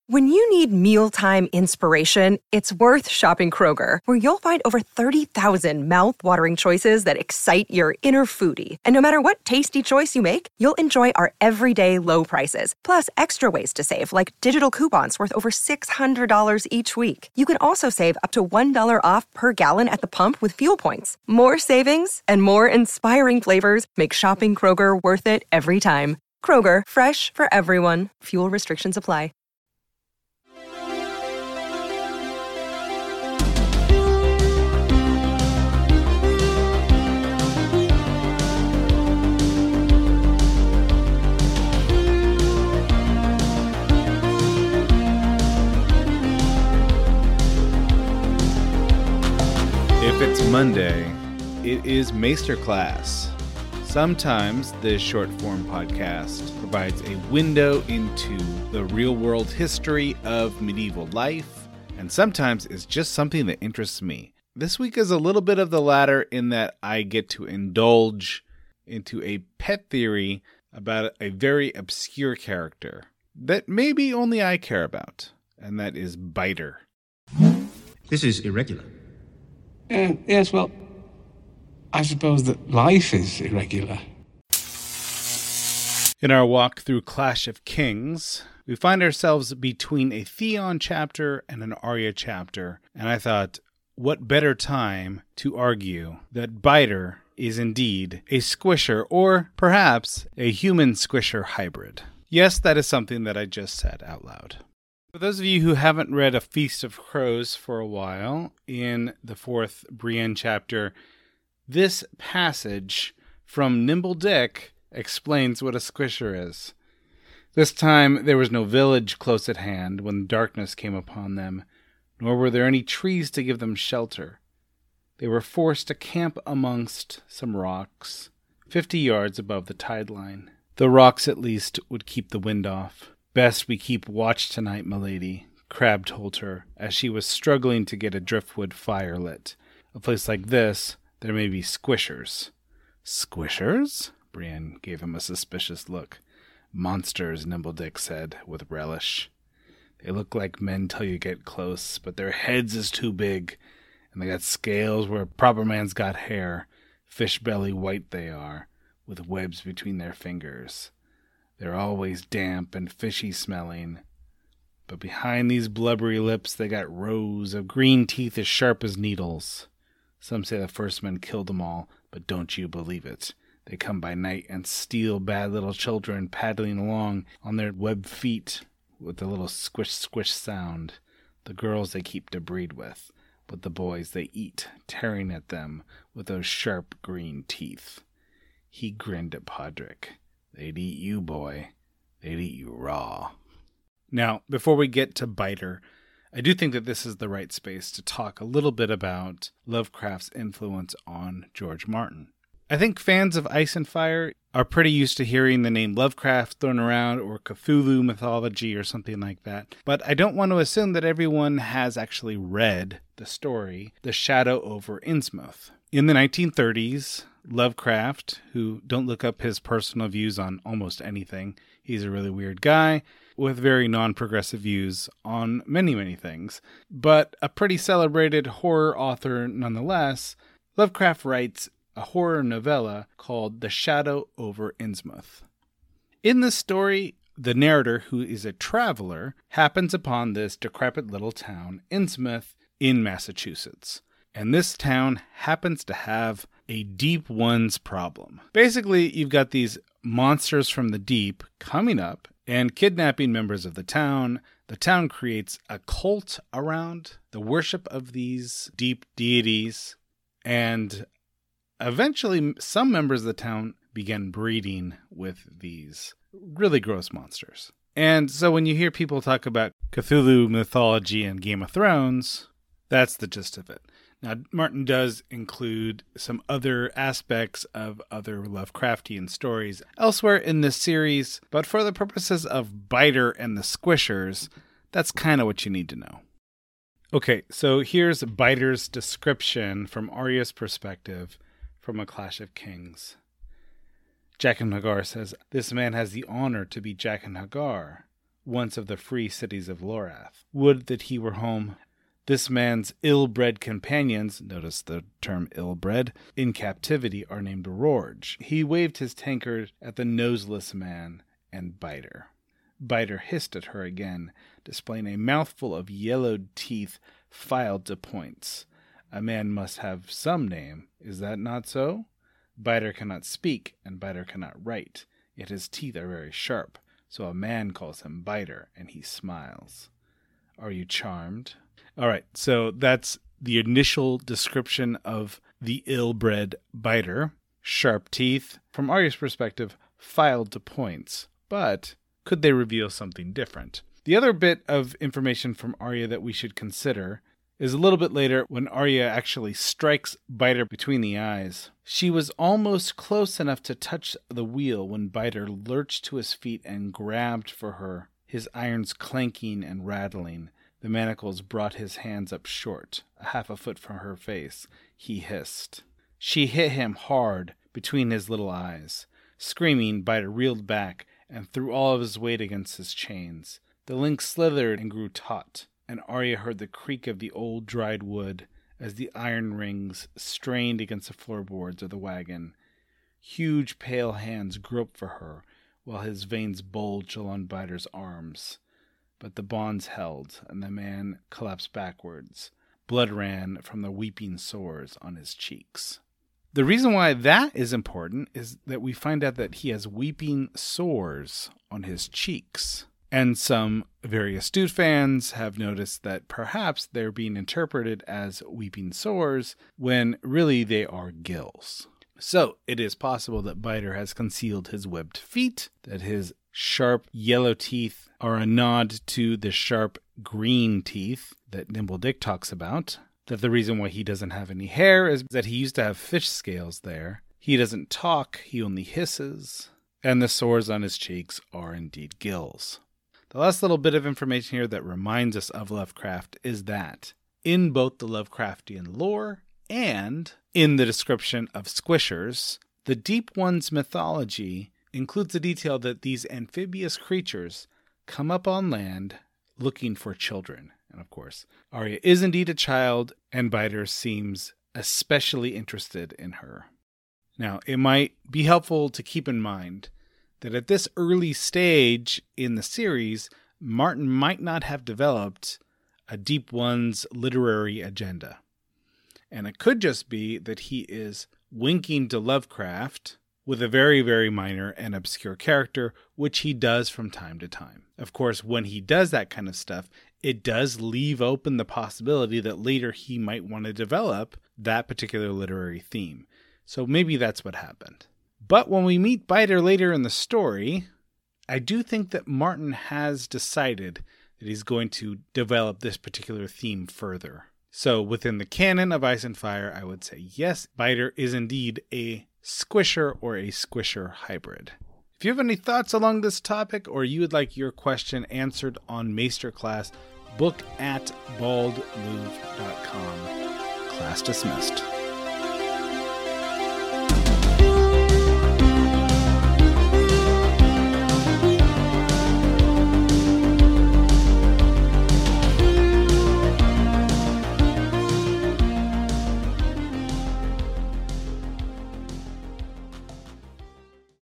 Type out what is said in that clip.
When you need mealtime inspiration, it's worth shopping Kroger, where you'll find over 30,000 mouth-watering choices that excite your inner foodie. And no matter what tasty choice you make, you'll enjoy our everyday low prices, plus extra ways to save, like digital coupons worth over $600 each week. You can also save up to $1 off per gallon at the pump with fuel points. More savings and more inspiring flavors make shopping Kroger worth it every time. Kroger, fresh for everyone. Fuel restrictions apply. If it's Monday, it is Masterclass. Sometimes this short-form podcast provides a window into the real-world history of medieval life, and sometimes it's just something that interests me. This week is a little bit of the latter in that I get to indulge into a pet theory about a very obscure character that maybe only I care about, and that is Biter. This is irregular. Yes, well, I suppose that life is irregular. In our walk through Clash of Kings, we find ourselves between a Theon chapter and an Arya chapter, and I thought, what better time to argue that Biter is indeed a squisher, or perhaps a human-squisher hybrid. Yes, that is something that I just said out loud. For those of you who haven't read A Feast of Crows for a while, in the 4th Brienne chapter, this passage from Nimble Dick explains what a squisher is. This time there was no village close at hand when darkness came upon them, nor were there any trees to give them shelter. They were forced to camp amongst some rocks, 50 yards above the tide line. The rocks at least would keep the wind off. "Best we keep watch tonight, milady," Crab told her, as she was struggling to get a driftwood fire lit. "A place like this, there may be squishers." "Squishers?" Brienne gave him a suspicious look. "Monsters," Nimbledick said, with relish. "They look like men till you get close, but their heads is too big, and they got scales where a proper man's got hair. Fish belly white they are, with webs between their fingers. They're always damp and fishy smelling. But behind these blubbery lips they got rows of green teeth as sharp as needles. Some say the first men killed them all, but don't you believe it. They come by night and steal bad little children paddling along on their webbed feet with a little squish-squish sound. The girls they keep to breed with, but the boys they eat, tearing at them with those sharp green teeth." He grinned at Podrick. "They'd eat you, boy. They'd eat you raw." Now, before we get to Biter, I do think that this is the right space to talk a little bit about Lovecraft's influence on George Martin. I think fans of Ice and Fire are pretty used to hearing the name Lovecraft thrown around, or Cthulhu mythology or something like that. But I don't want to assume that everyone has actually read the story, The Shadow over Innsmouth. In the 1930s, Lovecraft, who don't look up his personal views on almost anything, he's a really weird guy with very non-progressive views on many, many things, but a pretty celebrated horror author nonetheless, Lovecraft writes a horror novella called The Shadow over Innsmouth. In this story, the narrator, who is a traveler, happens upon this decrepit little town, Innsmouth, in Massachusetts. And this town happens to have a deep ones problem. Basically, you've got these monsters from the deep coming up and kidnapping members of the town. The town creates a cult around the worship of these deep deities, and eventually some members of the town begin breeding with these really gross monsters. And so when you hear people talk about Cthulhu mythology and Game of Thrones, that's the gist of it. Now, Martin does include some other aspects of other Lovecraftian stories elsewhere in this series, but for the purposes of Biter and the Squishers, that's kind of what you need to know. Okay, so here's Biter's description from Arya's perspective from A Clash of Kings. Jaqen H'ghar says, "This man has the honor to be Jaqen H'ghar. once of the free cities of Lorath. Would that he were home. This man's ill-bred companions, notice the term ill-bred, in captivity are named Rorge. He waved his tankard at the noseless man and Biter. Biter hissed at her again, displaying a mouthful of yellowed teeth filed to points. A man must have some name, is that not so? Biter cannot speak, and Biter cannot write, yet his teeth are very sharp, so a man calls him Biter, and he smiles. Are you charmed? All right, so that's the initial description of the ill-bred Biter. Sharp teeth, from Arya's perspective, filed to points. But could they reveal something different? The other bit of information from Arya that we should consider is a little bit later when Arya actually strikes Biter between the eyes. She was almost close enough to touch the wheel when Biter lurched to his feet and grabbed for her, his irons clanking and rattling. The manacles brought his hands up short, a half a foot from her face. He hissed. She hit him hard between his little eyes. Screaming, Biter reeled back and threw all of his weight against his chains. The link slithered and grew taut, and Arya heard the creak of the old dried wood as the iron rings strained against the floorboards of the wagon. Huge pale hands groped for her, while his veins bulged along Biter's arms. But the bonds held, and the man collapsed backwards. Blood ran from the weeping sores on his cheeks. The reason why that is important is that we find out that he has weeping sores on his cheeks. And some very astute fans have noticed that perhaps they're being interpreted as weeping sores when really they are gills. So it is possible that Biter has concealed his webbed feet, that his sharp yellow teeth are a nod to the sharp green teeth that Nimble Dick talks about, that the reason why he doesn't have any hair is that he used to have fish scales there. He doesn't talk, he only hisses, and the sores on his cheeks are indeed gills. The last little bit of information here that reminds us of Lovecraft is that in both the Lovecraftian lore and in the description of squishers, the Deep One's mythology includes the detail that these amphibious creatures come up on land looking for children. And of course, Arya is indeed a child, and Biter seems especially interested in her. Now, it might be helpful to keep in mind that at this early stage in the series, Martin might not have developed a Deep One's literary agenda. And it could just be that he is winking to Lovecraft with a very, very minor and obscure character, which he does from time to time. Of course, when he does that kind of stuff, it does leave open the possibility that later he might want to develop that particular literary theme. So maybe that's what happened. But when we meet Biter later in the story, I do think that Martin has decided that he's going to develop this particular theme further. So within the canon of Ice and Fire, I would say yes, Biter is indeed a squisher or a squisher hybrid. If you have any thoughts along this topic, or you would like your question answered on Masterclass, book at baldmove.com. Class dismissed.